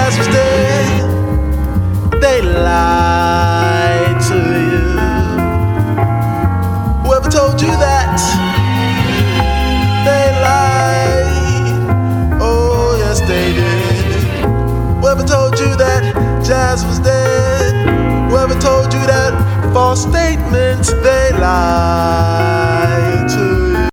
jazz was dead. They lied to you. Whoever told you that? They lied. Oh yes they did. Whoever told you that jazz was dead? Whoever told you that false statements? They lied.